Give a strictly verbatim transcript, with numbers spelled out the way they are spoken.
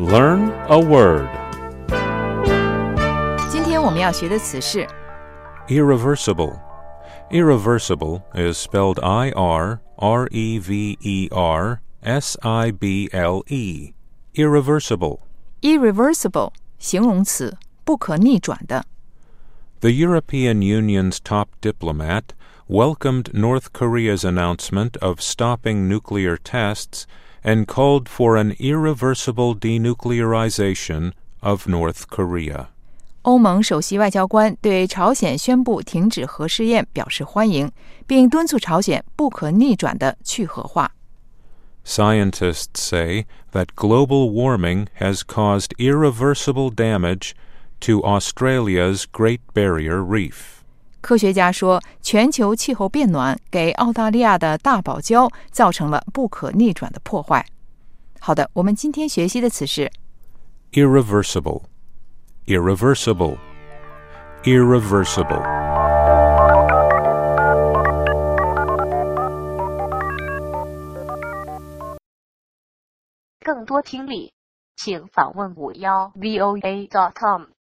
Learn a word. 今天我们要学的词是 Irreversible. Irreversible is spelled I R R E V E R S I B L E. Irreversible. irreversible 形容词，不可逆转的。 The European Union's top diplomat welcomed North Korea's announcement of stopping nuclear tests and called for an irreversible denuclearization of North Korea. 欧盟首席外交官对朝鲜宣布停止核试验表示欢迎，并敦促朝鲜不可逆转地去核化。 Scientists say that global warming has caused irreversible damage to Australia's Great Barrier Reef. 科学家说，全球气候变暖给澳大利亚的大堡礁造成了不可逆转的破坏。好的，我们今天学习的词是 Irreversible. Irreversible. Irreversible. 更多听力，请访问五幺 V O A dot com。